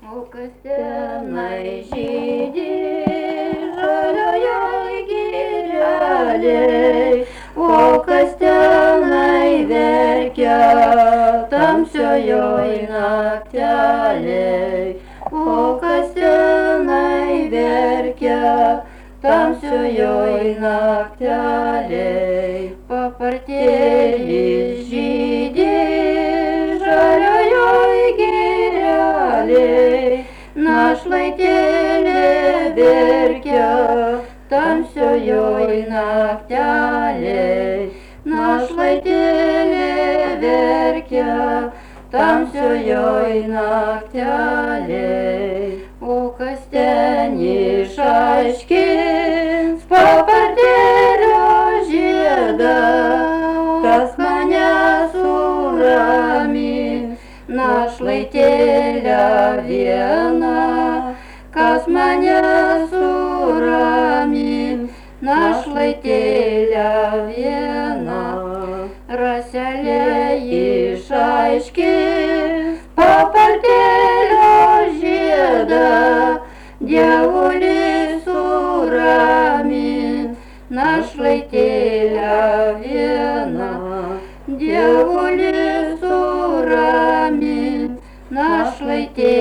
O kas tenai žydi žaliojoj girelėj, o kas tenai verkia tamsiojoj naktelėj, o kas tenai verkia tamsiojoj naktelėj. Papartėlis žydi žaliojoj girelėj, našlaitėlė verkia tamsiojoj naktelėj, našlaitėlė verkia tamsiojoj naktelėj. O kas ten išaiškins papartėlio žiedą, kas mane suramins, našlaitėlę vieną, kas mane suramins, našlaitėlę vieną. Raselė išaiškins papartėlio žiedą, dievulį suramins, našlaitėlę vieną, dievulį suramins, našlaitėlę